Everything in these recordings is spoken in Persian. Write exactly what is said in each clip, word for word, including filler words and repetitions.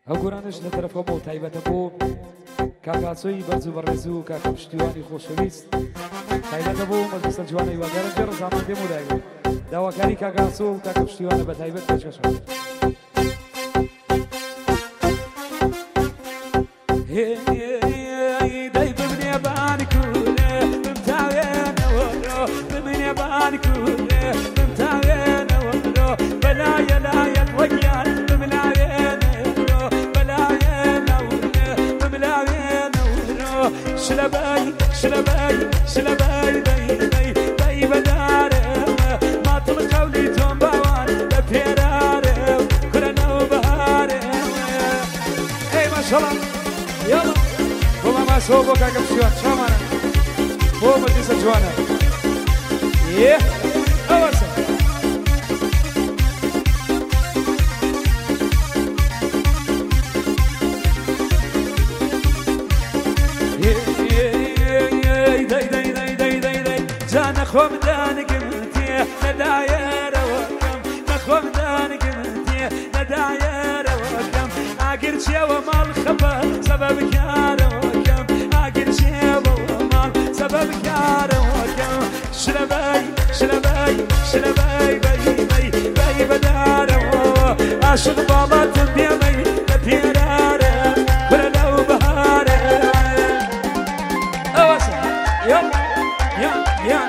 هەگۆرانش لە تەرەفەوە تایبەتە بۆ کاکاسۆی بەرز و بەڕێز و کاکە پشتیوانی خۆشەویست تایبەتە بۆ مەجلیسە جوانە هیوادارە جێ ڕەزامەند دێم و دایگە داواکاری کاکاسۆ و کاکە پشتیوانە بە تایبەت پێشکەشە دەی بمنێ بانی کوورێ بمتاوێنەوە بمنێ بانی کوورێ بمتاوێنەوە بەلایە لایەت وەگیان بملاوێنەوە بەلایەنەوە بملاوێنەوە شلەبەی شلەبەی شلەبەی دەی دەی دەی بەدارەوە ماتڵ قەولی تۆم باوان لە پێرارە کورەنەوە بەهارەوە ئەی ماشەڵڵا يلا والله ما سووا بوكا قبل شوان شامانا بو مجلس جوانا ايه اوسع داي داي داي داي داي داي جانا خوم داني قمتي نداير وكم نخوم داني قمتي نداير وكم اقر شي ومال خبر سبب كار وكم اقر شي ومال سبب كار وكم شلباي شلباي شلباي باي باي باي بدار عاشق بالات بيمي بيرار ولا بهار اوسع يا يا يا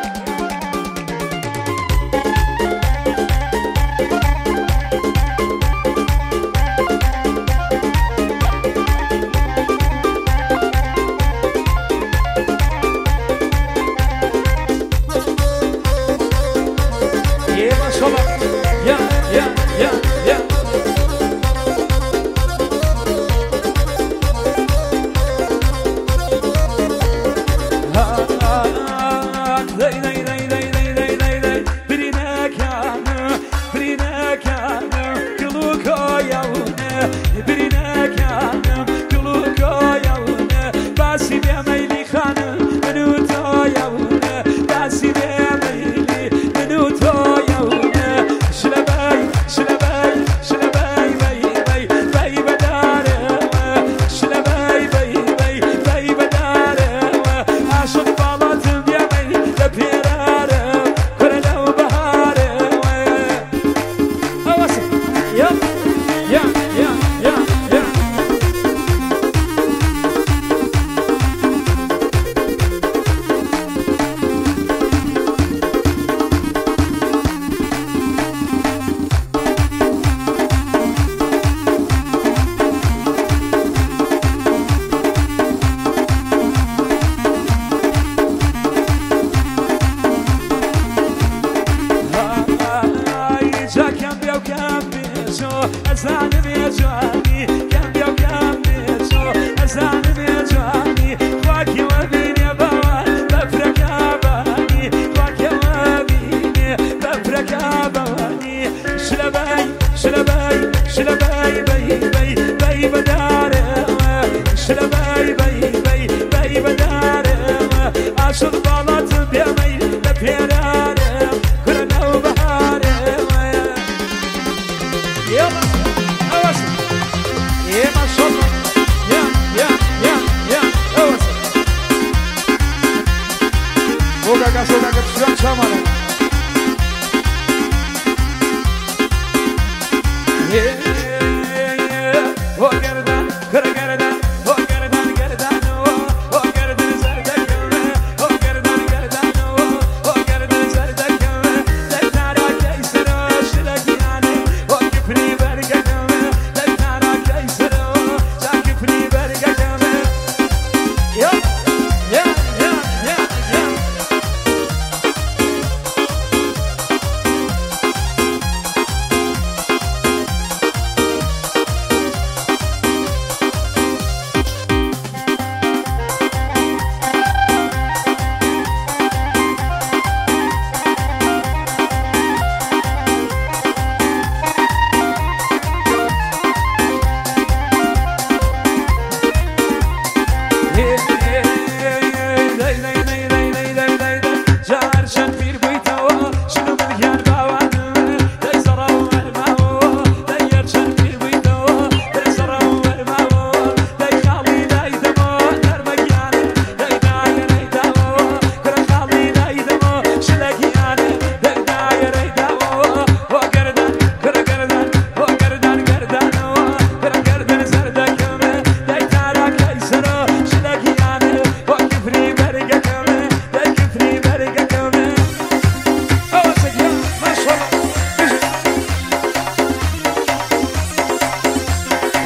Oh,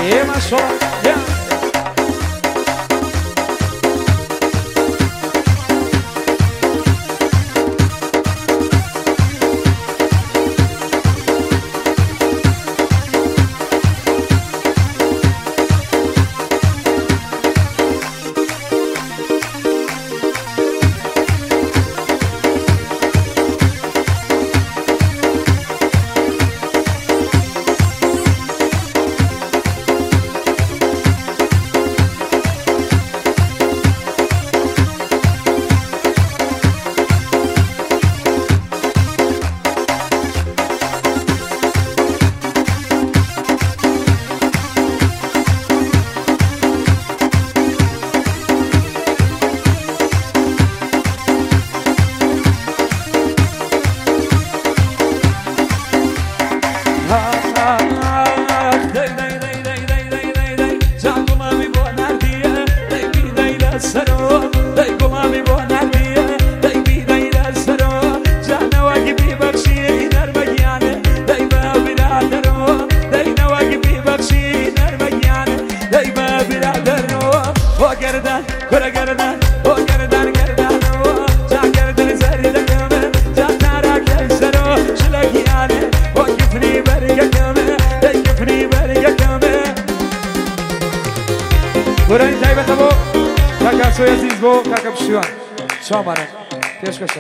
ايه ما شاء الله. برای تایبت با کاکا سوی عزیز با کاکا بشیوان شامانه پیش کشا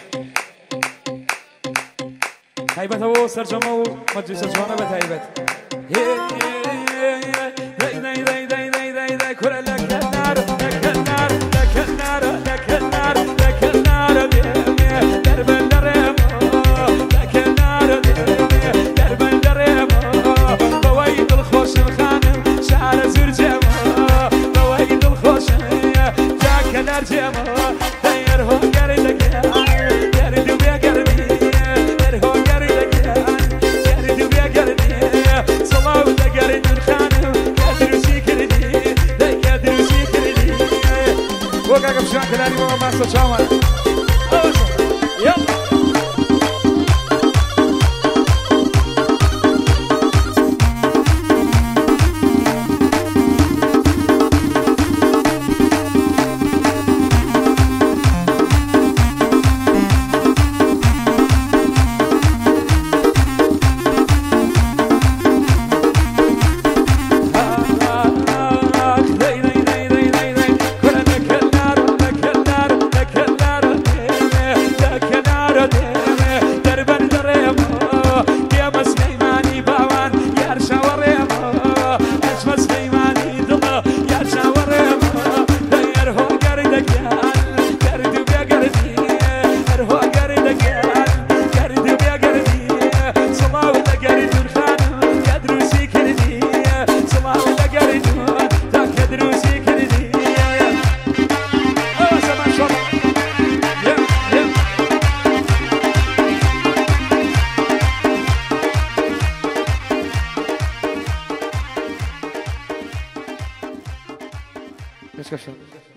تایبت با سرجامه و مجلس جوانه به تایبت وكاكا بشوان كلاني بابا ماسو شامان يلا Let's go.